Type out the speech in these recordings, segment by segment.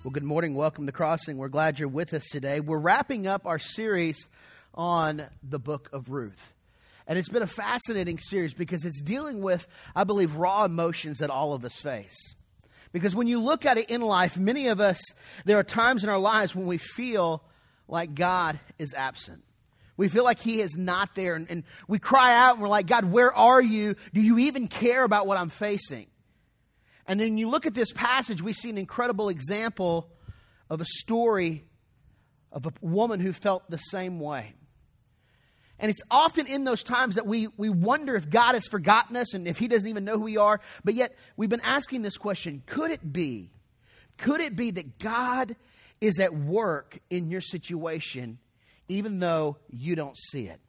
Well, good morning. Welcome to Crossing. We're glad you're with us today. We're wrapping up our series on the book of Ruth. And it's been a fascinating series because it's dealing with, I believe, raw emotions that all of us face. Because when you look at it in life, many of us, there are times in our lives when we feel like God is absent. We feel like He is not there. And we cry out and we're like, God, where are you? Do you even care about what I'm facing? And then you look at this passage, we see an incredible example of a story of a woman who felt the same way. And it's often in those times that we wonder if God has forgotten us and if He doesn't even know who we are. But yet we've been asking this question, could it be that God is at work in your situation even though you don't see it?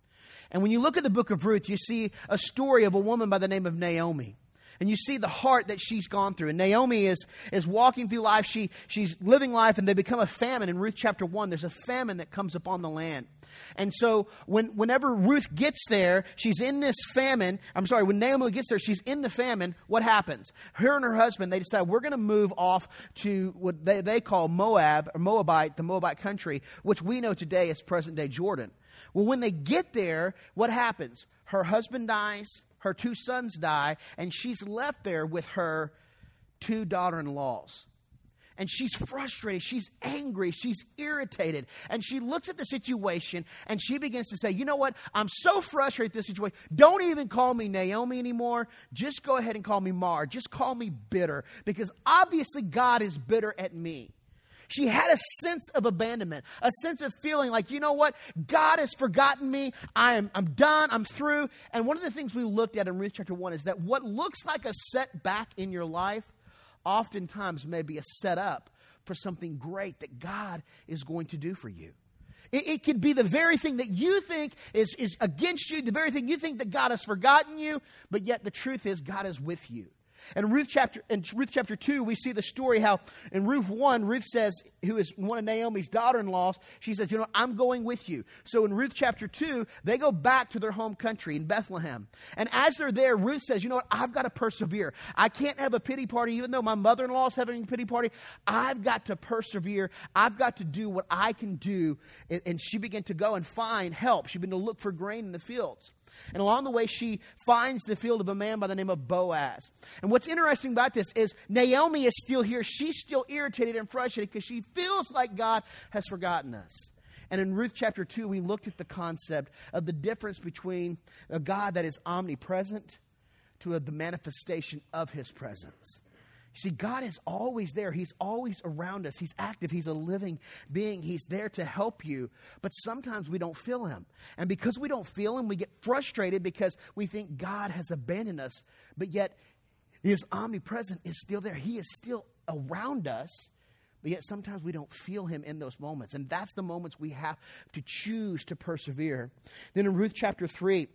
And when you look at the book of Ruth, you see a story of a woman by the name of Naomi. And you see the heart that she's gone through. And Naomi is walking through life. She's living life, and they become a famine. In Ruth chapter 1, there's a famine that comes upon the land. And so whenever Ruth gets there, she's in this famine. When Naomi gets there, she's in the famine. What happens? Her and her husband, they decide, we're going to move off to what they call Moab, or Moabite, the Moabite country, which we know today as present-day Jordan. Well, when they get there, what happens? Her husband dies. Her two sons die, and she's left there with her two daughter-in-laws. And she's frustrated, she's angry, she's irritated. And she looks at the situation, and she begins to say, you know what? I'm so frustrated with this situation. Don't even call me Naomi anymore. Just go ahead and call me Mar. Just call me bitter, because obviously God is bitter at me. She had a sense of abandonment, a sense of feeling like, you know what? God has forgotten me. I'm done. I'm through. And one of the things we looked at in Ruth chapter 1 is that what looks like a setback in your life oftentimes may be a setup for something great that God is going to do for you. It could be the very thing that you think is against you, the very thing you think that God has forgotten you, but yet the truth is God is with you. And in Ruth chapter 2, we see the story how in Ruth 1, Ruth says, who is one of Naomi's daughter-in-laws, she says, you know, I'm going with you. So in Ruth chapter 2, they go back to their home country in Bethlehem. And as they're there, Ruth says, you know what, I've got to persevere. I can't have a pity party, even though my mother-in-law is having a pity party. I've got to persevere. I've got to do what I can do. And she began to go and find help. She began to look for grain in the fields. And along the way, she finds the field of a man by the name of Boaz. And what's interesting about this is Naomi is still here. She's still irritated and frustrated because she feels like God has forgotten us. And in Ruth chapter 2, we looked at the concept of the difference between a God that is omnipresent to the manifestation of His presence. You see, God is always there. He's always around us. He's active. He's a living being. He's there to help you. But sometimes we don't feel Him. And because we don't feel Him, we get frustrated because we think God has abandoned us. But yet, His omnipresence is still there. He is still around us. But yet sometimes we don't feel Him in those moments. And that's the moments we have to choose to persevere. Then in Ruth chapter 3,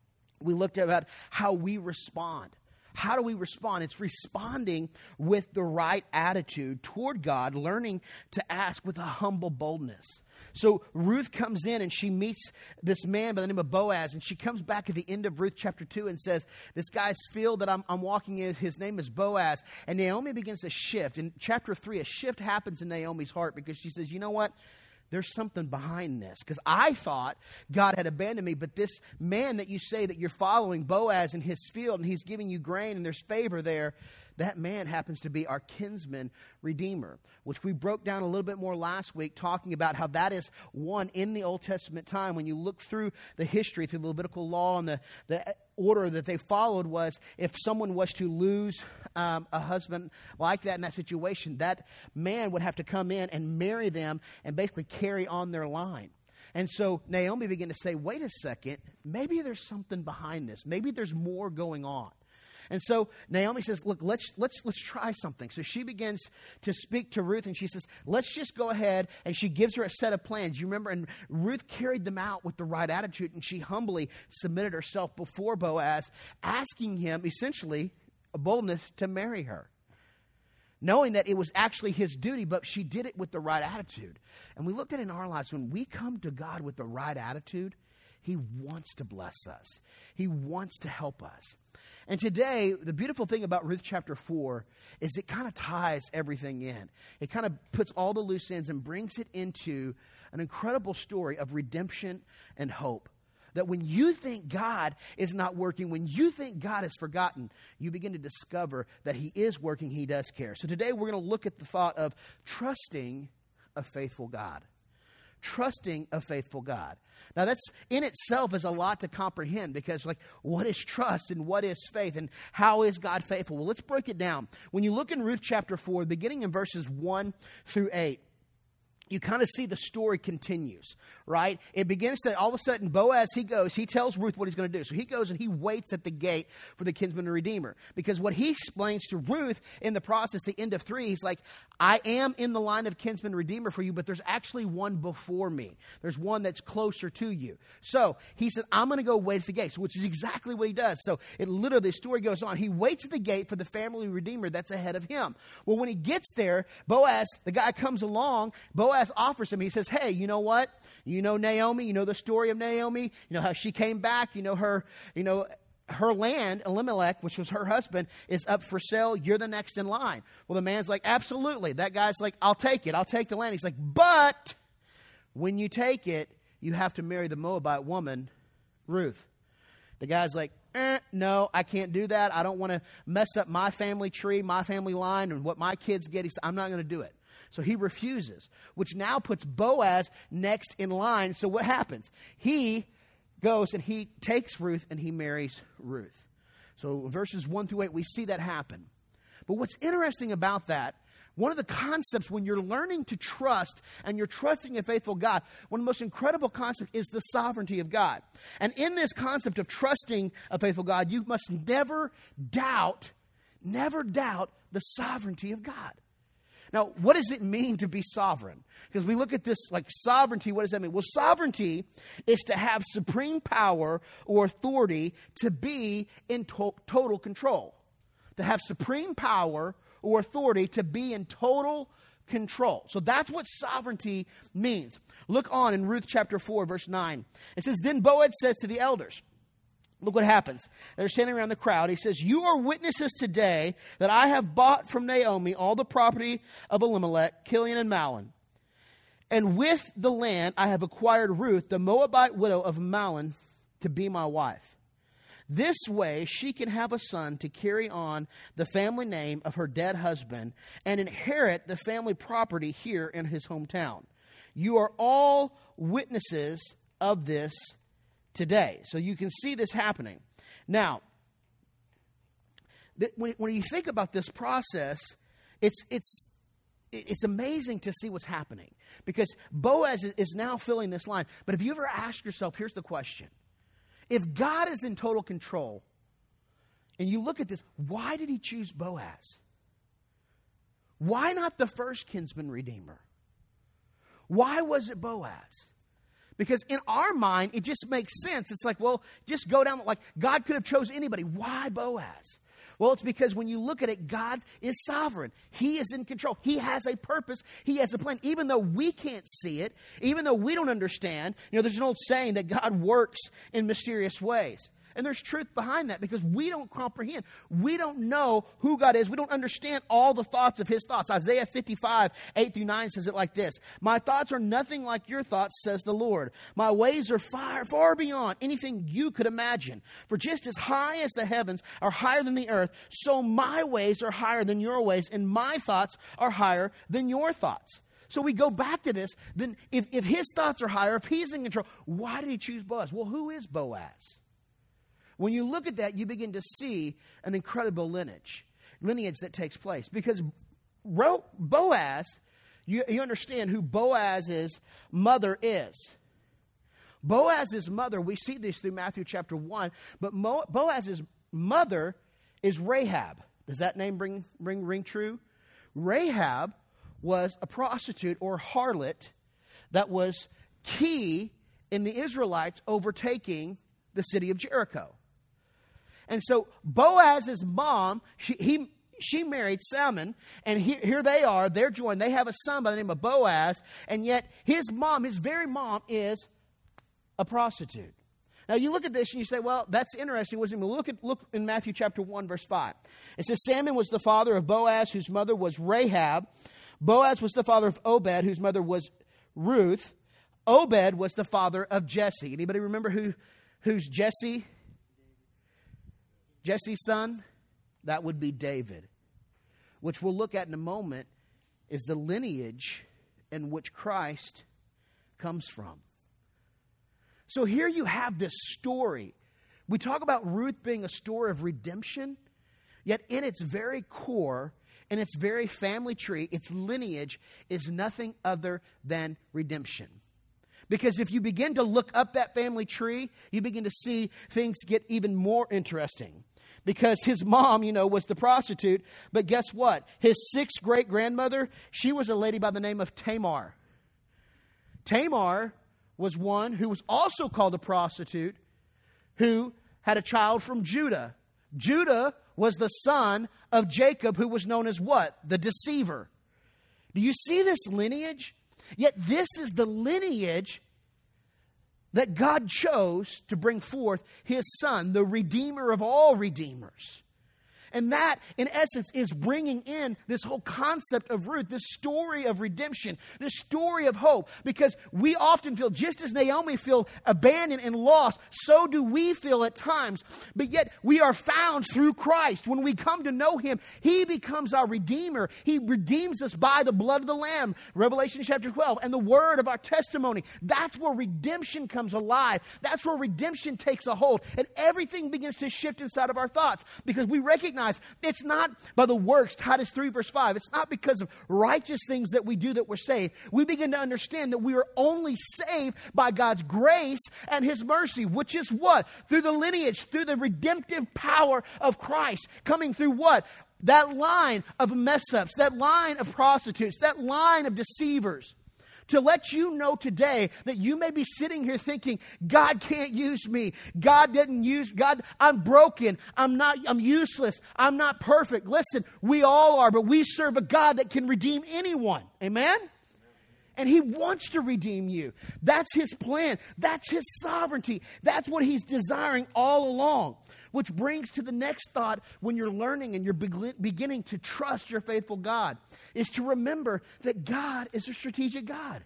we looked about how we respond. How do we respond? It's responding with the right attitude toward God, learning to ask with a humble boldness. So Ruth comes in and she meets this man by the name of Boaz, and she comes back at the end of Ruth chapter 2 and says, this guy's field that I'm walking in, his name is Boaz. And Naomi begins to shift. In chapter 3, a shift happens in Naomi's heart because she says, you know what? There's something behind this, because I thought God had abandoned me, but this man that you say that you're following, Boaz, in his field, and he's giving you grain and there's favor there, that man happens to be our kinsman redeemer, which we broke down a little bit more last week, talking about how that is one in the Old Testament time. When you look through the history, through the Levitical law and the order that they followed was if someone was to lose a husband like that in that situation, that man would have to come in and marry them and basically carry on their line. And so Naomi began to say, wait a second, maybe there's something behind this. Maybe there's more going on. And so Naomi says, look, let's try something. So she begins to speak to Ruth, and she says, let's just go ahead. And she gives her a set of plans. You remember, and Ruth carried them out with the right attitude, and she humbly submitted herself before Boaz, asking him essentially a boldness to marry her, knowing that it was actually his duty, but she did it with the right attitude. And we looked at it in our lives. When we come to God with the right attitude, He wants to bless us. He wants to help us. And today, the beautiful thing about Ruth chapter 4 is it kind of ties everything in. It kind of puts all the loose ends and brings it into an incredible story of redemption and hope. That when you think God is not working, when you think God has forgotten, you begin to discover that He is working, He does care. So today we're going to look at the thought of trusting a faithful God. Trusting a faithful God. Now that's in itself is a lot to comprehend because what is trust and what is faith and how is God faithful? Well, let's break it down. When you look in Ruth chapter 4, beginning in verses 1 through 8, you kind of see the story continues, right? It begins to, all of a sudden, Boaz, he tells Ruth what he's going to do. So he goes and he waits at the gate for the kinsman and redeemer. Because what he explains to Ruth in the process, the end of 3, he's like, I am in the line of kinsman and redeemer for you, but there's actually one before me. There's one that's closer to you. So he said, I'm going to go wait at the gate, which is exactly what he does. So it literally, the story goes on. He waits at the gate for the family redeemer that's ahead of him. Well, when he gets there, Boaz, the guy comes along, Boaz offers him, he says, hey, you know what? You know Naomi, you know the story of Naomi, you know how she came back, her land, Elimelech, which was her husband, is up for sale. You're the next in line. Well, the man's like, absolutely. That guy's like, I'll take it. I'll take the land. He's like, but when you take it, you have to marry the Moabite woman, Ruth. The guy's like, no, I can't do that. I don't want to mess up my family tree, my family line, and what my kids get. He said, I'm not going to do it. So he refuses, which now puts Boaz next in line. So what happens? He goes and he takes Ruth and he marries Ruth. So verses 1 through 8, we see that happen. But what's interesting about that, one of the concepts when you're learning to trust and you're trusting a faithful God, one of the most incredible concepts is the sovereignty of God. And in this concept of trusting a faithful God, you must never doubt the sovereignty of God. Now, what does it mean to be sovereign? Because we look at this like sovereignty, what does that mean? Well, sovereignty is to have supreme power or authority to be in total control. To have supreme power or authority to be in total control. So that's what sovereignty means. Look on in Ruth chapter 4, verse 9. It says, then Boaz says to the elders, look what happens. They're standing around the crowd. He says, you are witnesses today that I have bought from Naomi all the property of Elimelech, Kilion, and Mahlon. And with the land I have acquired Ruth, the Moabite widow of Mahlon, to be my wife. This way she can have a son to carry on the family name of her dead husband and inherit the family property here in his hometown. You are all witnesses of this today. So you can see this happening. Now, when you think about this process, it's amazing to see what's happening. Because Boaz is now filling this line. But have you ever asked yourself, here's the question. If God is in total control, and you look at this, why did he choose Boaz? Why not the first kinsman redeemer? Why was it Boaz? Because in our mind, it just makes sense. It's like, well, just go down, like God could have chosen anybody. Why Boaz? Well, it's because when you look at it, God is sovereign. He is in control. He has a purpose. He has a plan. Even though we can't see it, even though we don't understand, there's an old saying that God works in mysterious ways. And there's truth behind that because we don't comprehend. We don't know who God is. We don't understand all the thoughts of his thoughts. Isaiah 55, 8 through 9 says it like this. My thoughts are nothing like your thoughts, says the Lord. My ways are far beyond anything you could imagine. For just as high as the heavens are higher than the earth, so my ways are higher than your ways, and my thoughts are higher than your thoughts. So we go back to this. Then if his thoughts are higher, if he's in control, why did he choose Boaz? Well, who is Boaz? When you look at that, you begin to see an incredible lineage that takes place. Because Boaz, you understand who Boaz's mother is. Boaz's mother, we see this through Matthew chapter 1, but Boaz's mother is Rahab. Does that name ring true? Rahab was a prostitute or harlot that was key in the Israelites overtaking the city of Jericho. And so Boaz's mom, she married Salmon, and here they are, they're joined. They have a son by the name of Boaz, and yet his very mom is a prostitute. Now you look at this and you say, well, that's interesting. Look in Matthew chapter 1, verse 5. It says, Salmon was the father of Boaz, whose mother was Rahab. Boaz was the father of Obed, whose mother was Ruth. Obed was the father of Jesse. Anybody remember who's Jesse? Jesse's son? That would be David, which we'll look at in a moment, is the lineage in which Christ comes from. So here you have this story. We talk about Ruth being a story of redemption, yet in its very core, in its very family tree, its lineage is nothing other than redemption. Because if you begin to look up that family tree, you begin to see things get even more interesting. Because his mom, was the prostitute. But guess what? His sixth great-grandmother, she was a lady by the name of Tamar. Tamar was one who was also called a prostitute, who had a child from Judah. Judah was the son of Jacob, who was known as what? The deceiver. Do you see this lineage? Yet this is the lineage that God chose to bring forth His Son, the Redeemer of all redeemers. And that, in essence, is bringing in this whole concept of Ruth, this story of redemption, this story of hope. Because we often feel, just as Naomi feel abandoned and lost, so do we feel at times. But yet we are found through Christ. When we come to know Him, He becomes our Redeemer. He redeems us by the blood of the Lamb, Revelation chapter 12, and the word of our testimony. That's where redemption comes alive. That's where redemption takes a hold. And everything begins to shift inside of our thoughts, because we recognize it's not by the works, Titus 3 verse 5. It's not because of righteous things that we do that we're saved. We begin to understand that we are only saved by God's grace and His mercy, which is what? Through the lineage, through the redemptive power of Christ. Coming through what? That line of mess-ups, that line of prostitutes, that line of deceivers. To let you know today that you may be sitting here thinking, God can't use me. God, I'm broken. I'm useless. I'm not perfect. Listen, we all are, but we serve a God that can redeem anyone. Amen? And He wants to redeem you. That's His plan. That's His sovereignty. That's what He's desiring all along. Which brings to the next thought when you're learning and you're beginning to trust your faithful God, is to remember that God is a strategic God.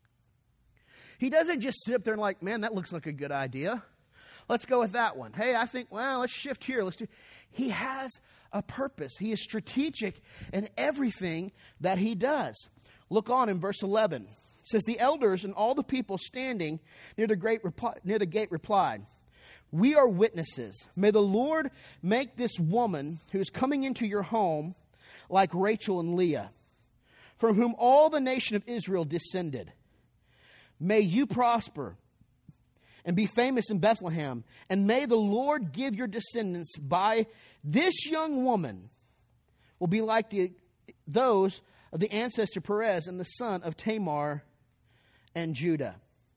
He doesn't just sit up there and like, man, that looks like a good idea. Let's go with that one. Hey, I think, well, let's shift here. He has a purpose. He is strategic in everything that He does. Look on in verse 11. It says, the elders and all the people standing near the gate replied, we are witnesses. May the Lord make this woman who is coming into your home like Rachel and Leah, from whom all the nation of Israel descended. May you prosper and be famous in Bethlehem, and may the Lord give your descendants by this young woman will be like those of the ancestor Perez and the son of Tamar and Judah.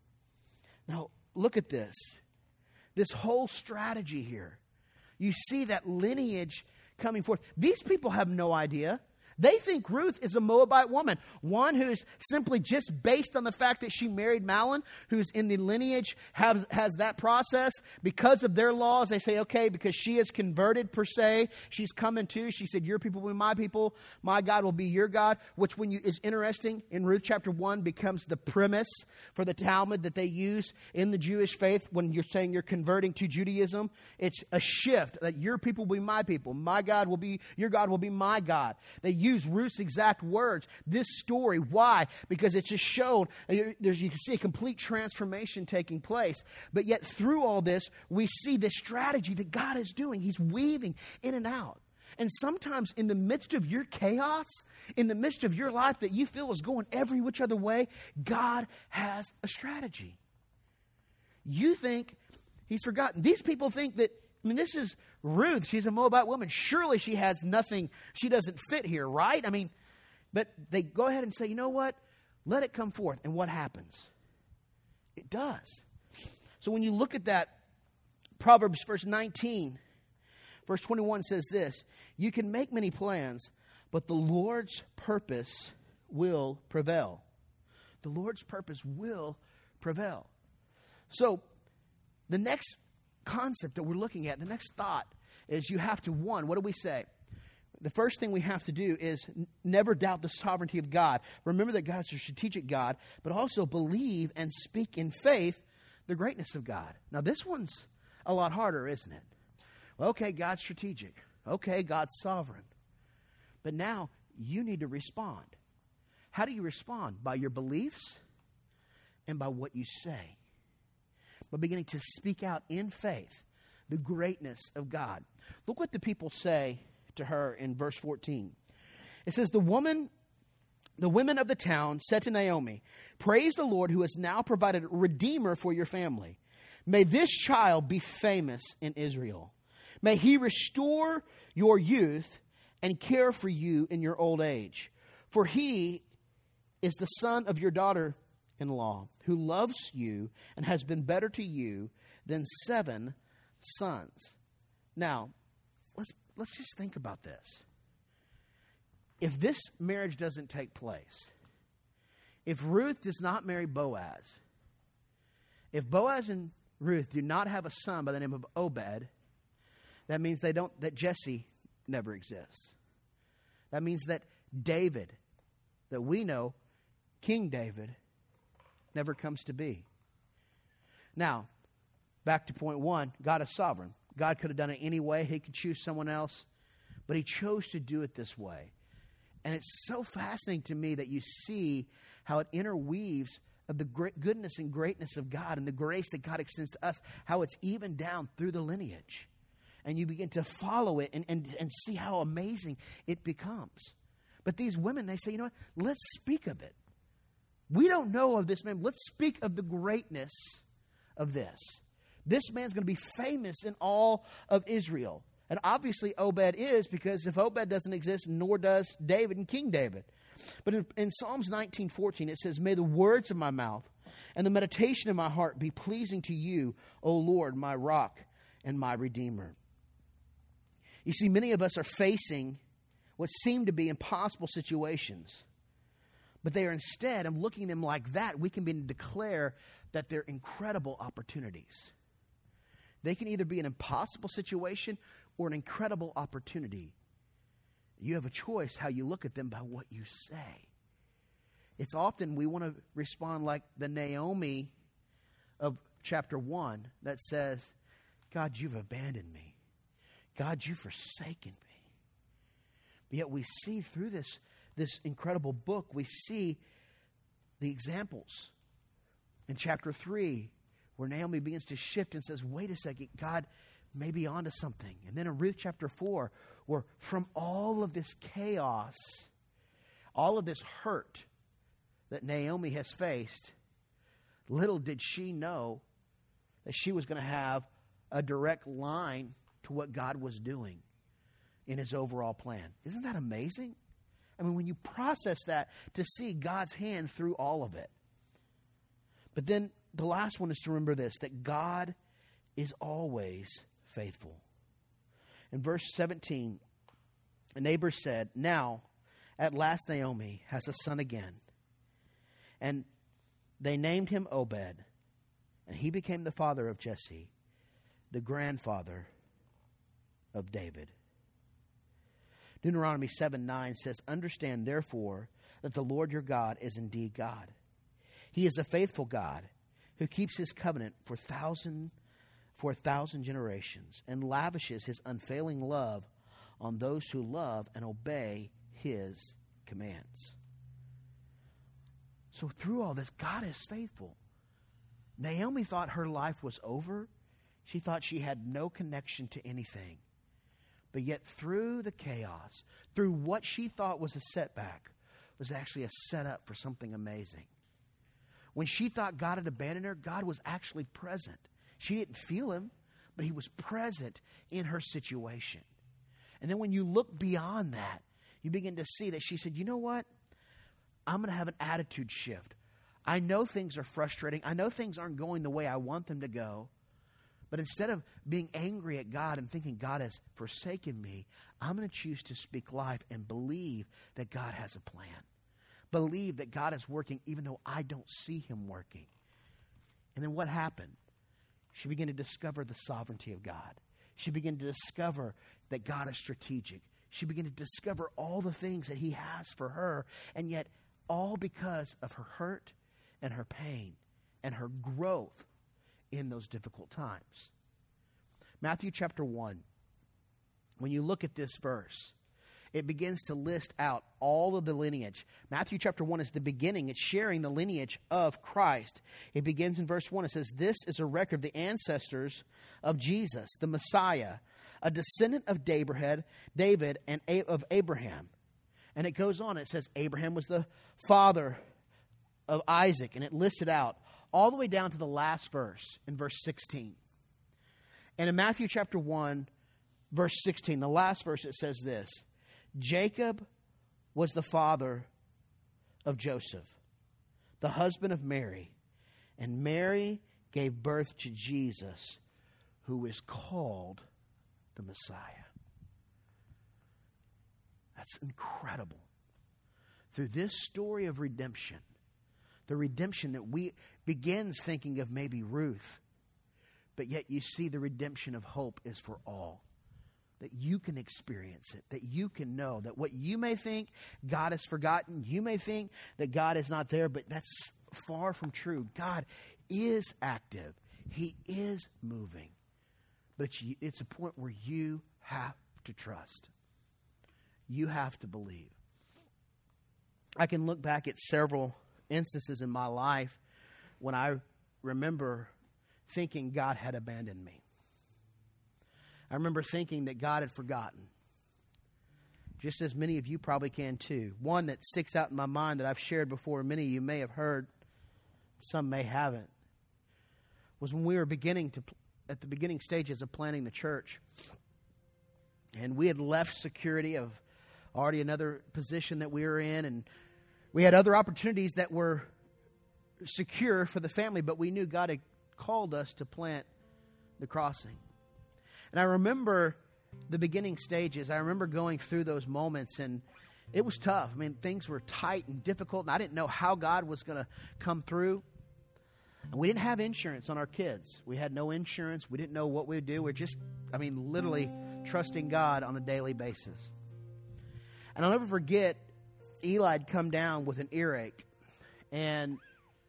Now, look at this. This whole strategy here. You see that lineage coming forth. These people have no idea. They think Ruth is a Moabite woman, one who's simply just based on the fact that she married Mahlon, who's in the lineage, has that process. Because of their laws, they say, okay, because she is converted per se, she's coming too. She said, your people will be my people, my God will be your God, which is interesting, in Ruth chapter 1 becomes the premise for the Talmud that they use in the Jewish faith when you're saying you're converting to Judaism. It's a shift that your people will be my people, my God will be, your God will be my God. They use Ruth's exact words. This story, why? Because it's just shown, you can see a complete transformation taking place. But yet through all this, we see the strategy that God is doing. He's weaving in and out. And sometimes in the midst of your chaos, in the midst of your life that you feel is going every which other way, God has a strategy. You think He's forgotten. These people think that, this is Ruth. She's a Moabite woman. Surely she has nothing. She doesn't fit here, right? But they go ahead and say, you know what? Let it come forth. And what happens? It does. So when you look at that, Proverbs verse 19, verse 21 says this, you can make many plans, but the Lord's purpose will prevail. The Lord's purpose will prevail. So the next concept that we're looking at, the next thought is you have to, one, what do we say? The first thing we have to do is never doubt the sovereignty of God. Remember that God's a strategic God, but also believe and speak in faith the greatness of God. Now, this one's a lot harder, isn't it? Well, okay, God's strategic. Okay, God's sovereign. But now you need to respond. How do you respond? By your beliefs and by what you say. By beginning to speak out in faith the greatness of God. Look what the people say to her in verse 14. It says, the women of the town said to Naomi, praise the Lord who has now provided a redeemer for your family. May this child be famous in Israel. May he restore your youth and care for you in your old age. For he is the son of your daughter-in-law who loves you and has been better to you than 7 sons. Now, let's just think about this. If this marriage doesn't take place, if Ruth does not marry Boaz, if Boaz and Ruth do not have a son by the name of Obed, that means that Jesse never exists. That means that David, that we know, King David, never comes to be. Now, back to point 1, God is sovereign. God could have done it any way. He could choose someone else, but he chose to do it this way. And it's so fascinating to me that you see how it interweaves of the goodness and greatness of God and the grace that God extends to us, how it's even down through the lineage. And you begin to follow it and see how amazing it becomes. But these women, they say, you know what? Let's speak of it. We don't know of this man. Let's speak of the greatness of this. This man's going to be famous in all of Israel. And obviously Obed is, because if Obed doesn't exist, nor does David and King David. But in Psalms 19:14, it says, may the words of my mouth and the meditation of my heart be pleasing to you, O Lord, my rock and my redeemer. You see, many of us are facing what seem to be impossible situations. But they are instead, of looking at them like that, we can begin to declare that they're incredible opportunities. They can either be an impossible situation or an incredible opportunity. You have a choice how you look at them by what you say. It's often we want to respond like the Naomi of chapter 1 that says, God, you've abandoned me. God, you've forsaken me. But yet we see through this incredible book, we see the examples in chapter 3 where Naomi begins to shift and says, wait a second, God may be onto something. And then in Ruth chapter 4, where from all of this chaos, all of this hurt that Naomi has faced, little did she know that she was going to have a direct line to what God was doing in his overall plan. Isn't that amazing? I mean, when you process that, to see God's hand through all of it. But then the last one is to remember this, that God is always faithful. In verse 17, a neighbor said, now, at last Naomi has a son again. And they named him Obed. And he became the father of Jesse, the grandfather of David. Deuteronomy 7:9 says, understand therefore that the Lord your God is indeed God. He is a faithful God who keeps his covenant for a thousand generations and lavishes his unfailing love on those who love and obey his commands. So through all this, God is faithful. Naomi thought her life was over. She thought she had no connection to anything. But yet through the chaos, through what she thought was a setback, was actually a setup for something amazing. When she thought God had abandoned her, God was actually present. She didn't feel him, but he was present in her situation. And then when you look beyond that, you begin to see that she said, you know what? I'm going to have an attitude shift. I know things are frustrating. I know things aren't going the way I want them to go. But instead of being angry at God and thinking God has forsaken me, I'm going to choose to speak life and believe that God has a plan. Believe that God is working even though I don't see him working. And then what happened? she began to discover the sovereignty of God. She began to discover that God is strategic. She began to discover all the things that he has for her, and yet all because of her hurt and her pain and her growth in those difficult times. Matthew chapter 1, when you look at this verse, it begins to list out all of the lineage. Matthew chapter 1 is the beginning. It's sharing the lineage of Christ. It begins in verse 1. It says, "This is a record of the ancestors of Jesus, the Messiah, a descendant of David and of Abraham." And it goes on. It says Abraham was the father of Isaac. And it listed out all the way down to the last verse in verse 16. And in Matthew chapter 1, verse 16, the last verse, it says this: "Jacob was the father of Joseph, the husband of Mary, and Mary gave birth to Jesus, who is called the Messiah." That's incredible. Through this story of redemption, the redemption that we begins thinking of maybe Ruth, but yet you see the redemption of hope is for all. That you can experience it, that you can know that what you may think God has forgotten, you may think that God is not there, but that's far from true. God is active. He is moving. But it's a point where you have to trust. You have to believe. I can look back at several instances in my life when I remember thinking God had abandoned me. I remember thinking that God had forgotten. Just as many of you probably can too. One that sticks out in my mind that I've shared before, many of you may have heard, some may haven't, was when we were at the beginning stages of planning the church. And we had left security of already another position that we were in, and we had other opportunities that were secure for the family, but we knew God had called us to plant the Crossing. And I remember the beginning stages. I remember going through those moments, and it was tough. I mean, things were tight and difficult, and I didn't know how God was going to come through. And we didn't have insurance on our kids. We had no insurance. We didn't know what we would do. We're just, literally trusting God on a daily basis. And I'll never forget, Eli'd come down with an earache. And,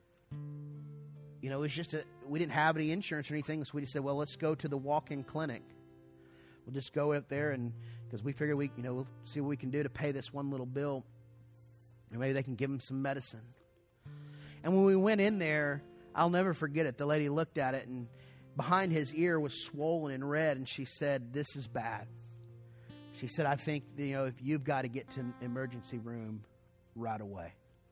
it was just we didn't have any insurance or anything. So we just said, well, let's go to the walk-in clinic. We'll just go up there, and because we figured we'll see what we can do to pay this one little bill. And maybe they can give him some medicine. And when we went in there, I'll never forget it. The lady looked at it, and behind his ear was swollen and red, and she said, "This is bad." She said, "I think, if you've got to get to an emergency room right away."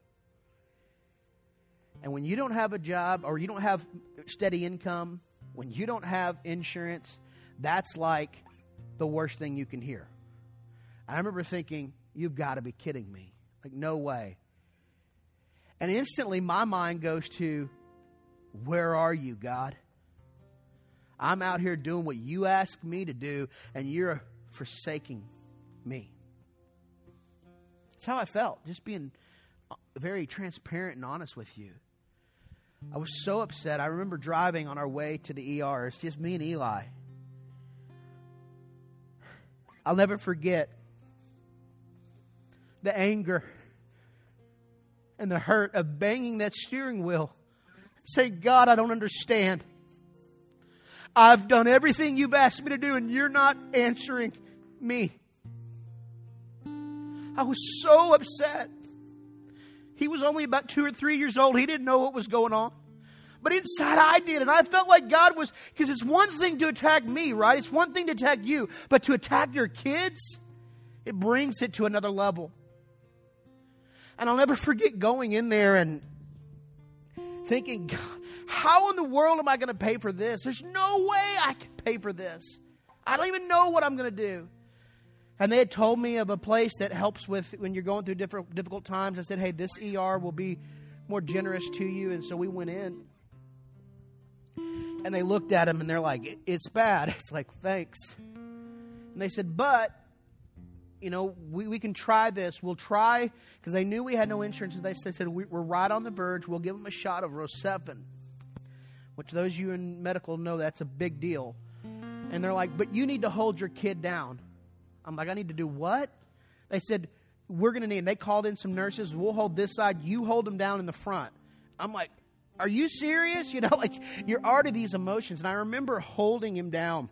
And when you don't have a job or you don't have steady income, when you don't have insurance, that's like the worst thing you can hear. And I remember thinking, you've got to be kidding me. Like, no way. And instantly my mind goes to, where are you, God? I'm out here doing what you asked me to do, and you're forsaking me. That's how I felt, just being very transparent and honest with you. I was so upset. I remember driving on our way to the ER. It's just me and Eli. I'll never forget the anger and the hurt of banging that steering wheel. Say, God, I don't understand. I've done everything you've asked me to do, and you're not answering me. I was so upset. He was only about 2 or 3 years old. He didn't know what was going on. But inside I did. And I felt like God was, because it's one thing to attack me, right? It's one thing to attack you. But to attack your kids, it brings it to another level. And I'll never forget going in there and thinking, God, how in the world am I going to pay for this? There's no way I can pay for this. I don't even know what I'm going to do. And they had told me of a place that helps with when you're going through difficult times. I said, hey, this ER will be more generous to you. And so we went in. And they looked at him and they're like, it's bad. It's like, thanks. And they said, but, we can try this. We'll try, because they knew we had no insurance. And they said, we're right on the verge. We'll give him a shot of Rocephin. which those of you in medical know that's a big deal. And they're like, but you need to hold your kid down. I'm like, I need to do what? They said, we're going to need, and they called in some nurses. We'll hold this side. You hold them down in the front. I'm like, are you serious? You know, like, you're already these emotions. And I remember holding him down.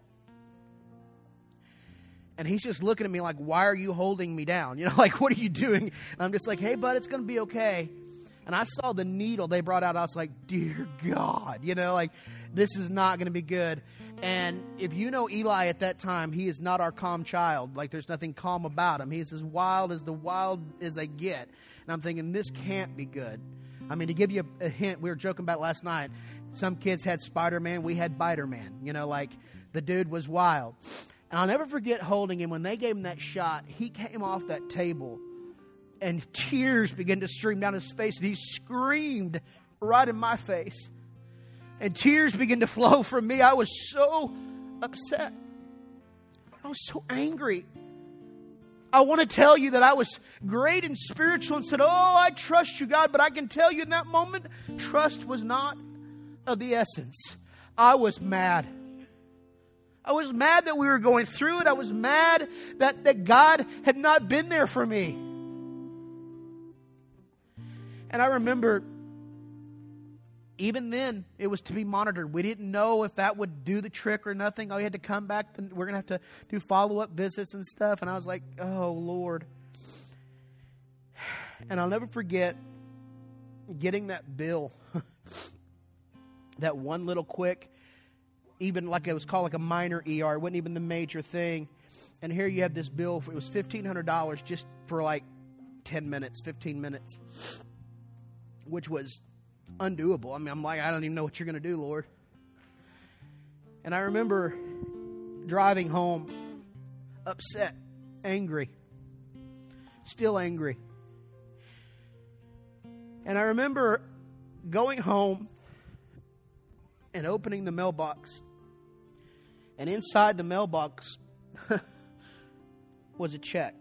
And he's just looking at me like, why are you holding me down? You know, like, what are you doing? And I'm just like, hey, bud, it's going to be okay. And I saw the needle they brought out. I was like, dear God, you know, like, this is not going to be good. And if you know Eli at that time, he is not our calm child. Like, there's nothing calm about him. He's as wild as they get. And I'm thinking, this can't be good. I mean, to give you a hint, we were joking about last night. Some kids had Spider-Man. We had Biter-Man. You know, like, the dude was wild. And I'll never forget holding him. When they gave him that shot, he came off that table and tears began to stream down his face. And he screamed right in my face. And tears began to flow from me. I was so upset. I was so angry. I want to tell you that I was great and spiritual and said, oh, I trust you, God. But I can tell you in that moment, trust was not of the essence. I was mad. I was mad that we were going through it. I was mad that God had not been there for me. And I remember, even then, it was to be monitored. We didn't know if that would do the trick or nothing. Oh, we had to come back. And we're going to have to do follow-up visits and stuff. And I was like, oh, Lord. And I'll never forget getting that bill. That one little quick, even like it was called like a minor ER. It wasn't even the major thing. And here you have this bill. It was $1,500 just for like 10 minutes, 15 minutes. Which was undoable. I mean, I'm like, I don't even know what you're going to do, Lord. And I remember driving home, upset, angry, still angry. And I remember going home and opening the mailbox. And inside the mailbox was a check.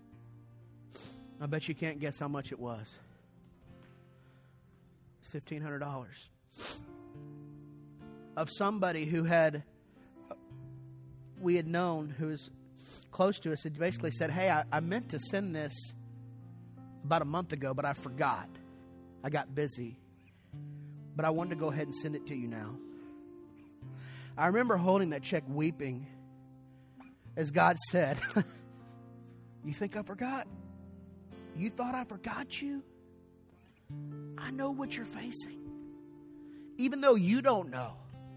I bet you can't guess how much it was. $1,500 of somebody who we had known, who was close to us, had basically said, hey, I meant to send this about a month ago, but I forgot. I got busy. But I wanted to go ahead and send it to you now. I remember holding that check weeping as God said, you think I forgot? You thought I forgot you? I know what you're facing, even though you don't know.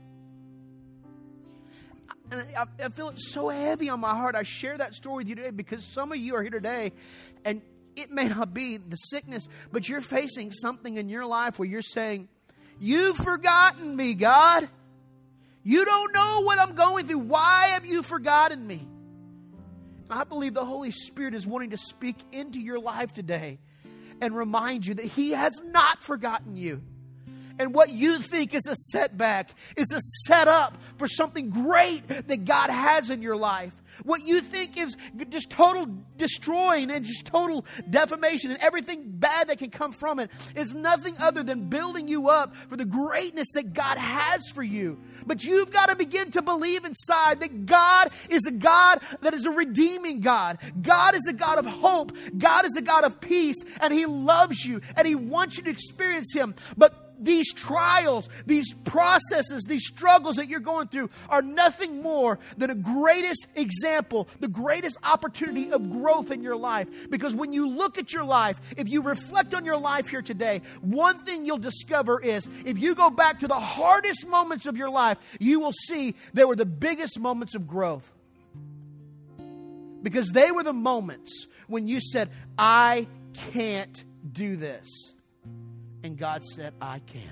And I feel it so heavy on my heart. I share that story with you today because some of you are here today, and it may not be the sickness, but you're facing something in your life where you're saying, you've forgotten me, God. You don't know what I'm going through. Why have you forgotten me? I believe the Holy Spirit is wanting to speak into your life today and remind you that He has not forgotten you. And what you think is a setback is a setup for something great that God has in your life. What you think is just total destroying and just total defamation and everything bad that can come from it is nothing other than building you up for the greatness that God has for you. But you've got to begin to believe inside that God is a God that is a redeeming God. God is a God of hope. God is a God of peace. And He loves you and He wants you to experience Him. But these trials, these processes, these struggles that you're going through are nothing more than a greatest example, the greatest opportunity of growth in your life. Because when you look at your life, if you reflect on your life here today, one thing you'll discover is if you go back to the hardest moments of your life, you will see they were the biggest moments of growth. Because they were the moments when you said, I can't do this. And God said, I can.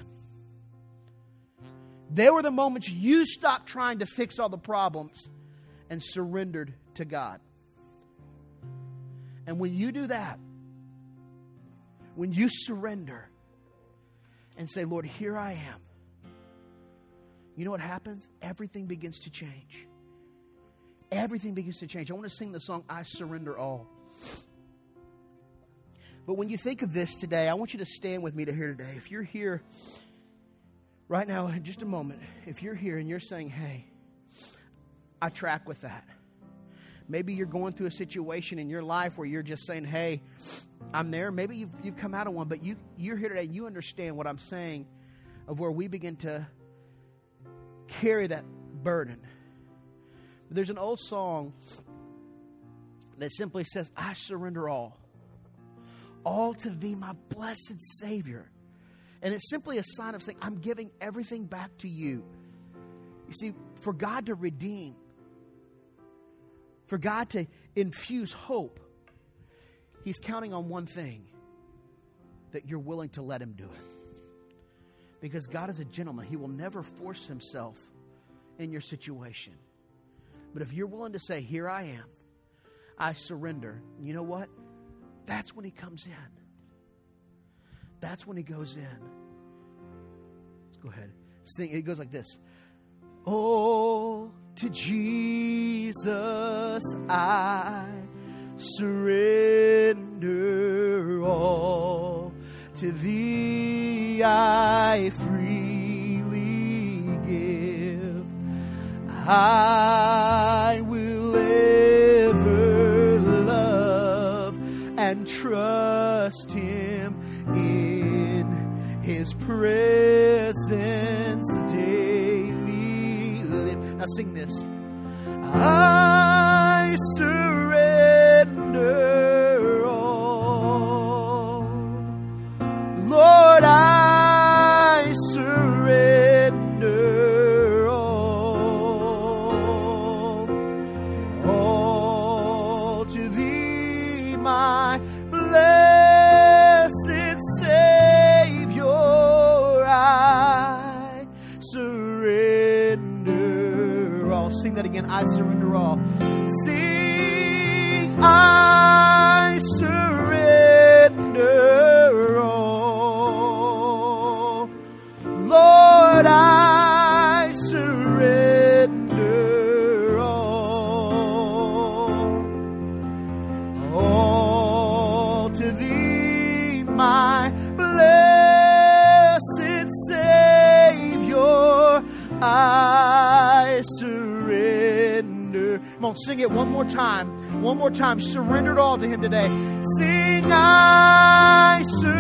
They were the moments you stopped trying to fix all the problems and surrendered to God. And when you do that, when you surrender and say, Lord, here I am, you know what happens? Everything begins to change. Everything begins to change. I want to sing the song, I Surrender All. But when you think of this today, I want you to stand with me to here today. If you're here Right now, in just a moment, if you're here and you're saying, hey, I track with that. Maybe you're going through a situation in your life where you're just saying, hey, I'm there. Maybe you've come out of one, but you're here today and you understand what I'm saying of where we begin to carry that burden. There's an old song that simply says, I surrender all to thee, my blessed Savior. And it's simply a sign of saying, I'm giving everything back to you. You see, for God to redeem, for God to infuse hope, He's counting on one thing, that you're willing to let Him do it. Because God is a gentleman. He will never force Himself in your situation. But if you're willing to say, here I am, I surrender, you know what? That's when He comes in. That's when He goes in. Let's go ahead. Sing. It goes like this. Oh, to Jesus I surrender all. To Thee I freely give. I will ever love and trust Him in His presence daily live. Now sing this. I surrender all. Lord, I surrender all to Thee, my blessed Savior. I surrender all. Sing that again. I surrender all. Sing, I surrender all. Lord, I surrender all to Thee, my blessed Savior. I surrender. Come on, sing it one more time. One more time. Surrender it all to Him today. Sing, I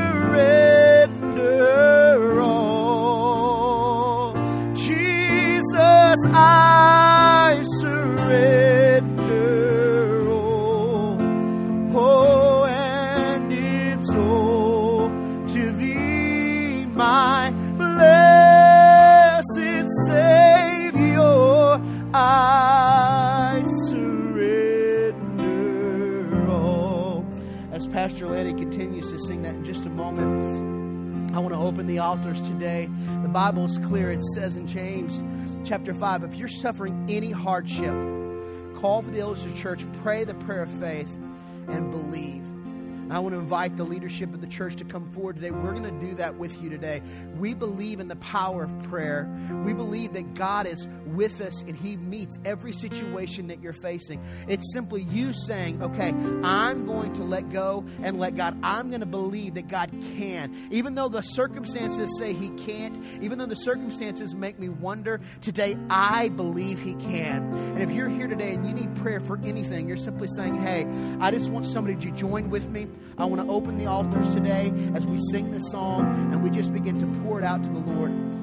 surrender all. Jesus, I surrender all. Oh, and it's all to Thee, my blessed Savior. I surrender all. As Pastor Lanny continues to sing that in just a moment, I want to open the altars today. The Bible is clear. It says in James chapter 5, if you're suffering any hardship, call for the elders of the church, pray the prayer of faith, and believe. I want to invite the leadership of the church to come forward today. We're going to do that with you today. We believe in the power of prayer. We believe that God is with us and He meets every situation that you're facing. It's simply you saying, okay, I'm going to let go and let God. I'm going to believe that God can. Even though the circumstances say He can't, even though the circumstances make me wonder, today I believe He can. And if you're here today and you need prayer for anything, you're simply saying, hey, I just want somebody to join with me. I want to open the altars today as we sing this song and we just begin to pour it out to the Lord.